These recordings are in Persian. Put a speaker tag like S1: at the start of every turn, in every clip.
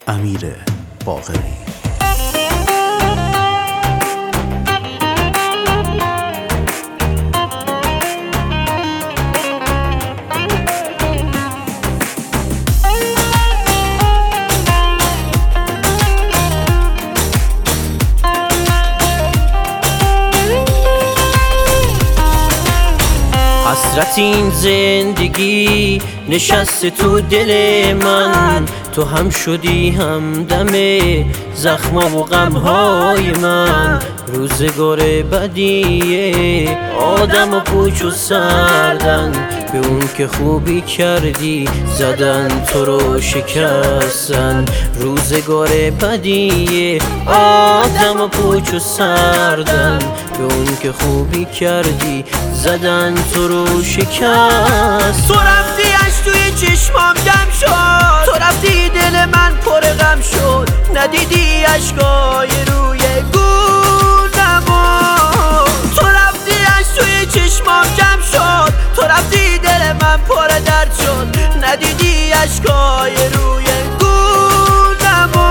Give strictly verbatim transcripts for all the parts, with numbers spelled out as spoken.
S1: امیر باقری.
S2: حسرت این زندگی نشسته تو دل من، تو هم شدی همدم زخما و غمهای من. روزگار بدیه آدم و پوچ و سردن، به اون که خوبی کردی زدن تو رو شکستن. روزگار بدیه آدم و پوچ و سردن، به اون که خوبی کردی زدن تو رو شکست.
S3: تو رفتی اش توی چشمام جمع شد، تو رفتی دل من پر غم شد. ندیدی اشکای روی گونمو، تو رفتی اش توی چشمام جمع شد. تو رفتی دل من پر درد شد. ندیدی اشکای روی گونمو.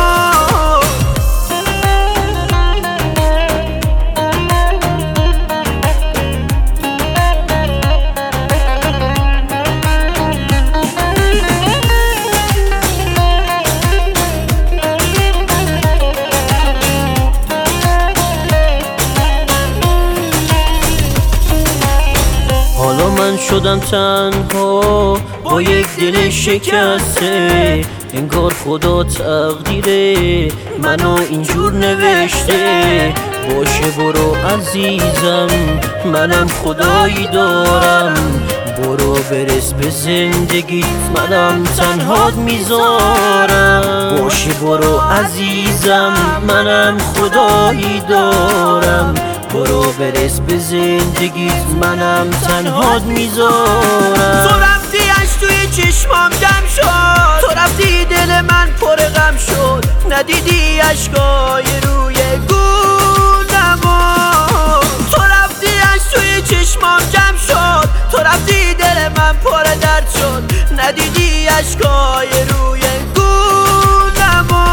S2: حالا من شدم تنها با یک دل شکسته، انگار خدا تقدیر منو اینجور نوشته. باشه برو عزیزم، منم خدایی دارم. برو برس به زندگی، منم تنهات میذارم. باشه برو عزیزم، منم خدایی دارم. برو برس به زندگی، منم تنهات میذارم.
S3: تو رفتی اش توی چشمام جمع شد، تو رفتی دل من پر غم شد. ندیدی اشکای روی گونمو، تو رفتی اش توی چشمام جمع شد. تو رفتی دل من پر درد شد. ندیدی اشکای روی گونمو.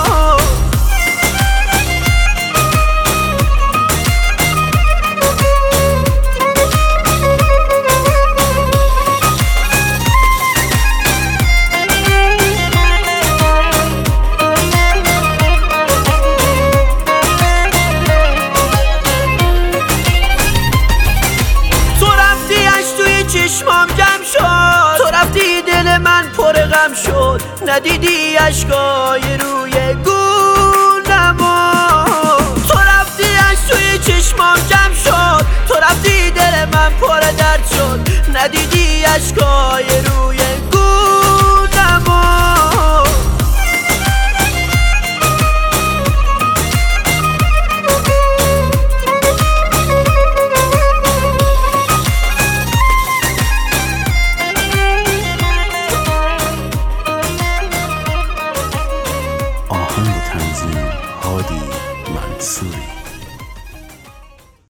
S3: چشمام جمع شد، تو رفتی دل من پر غم شد. ندیدی اشکای روی گونمو، تو رفتی اش توی چشمام جمع شد. تو رفتی دل من پر درد شد. ندیدی اشکای روی گونمو.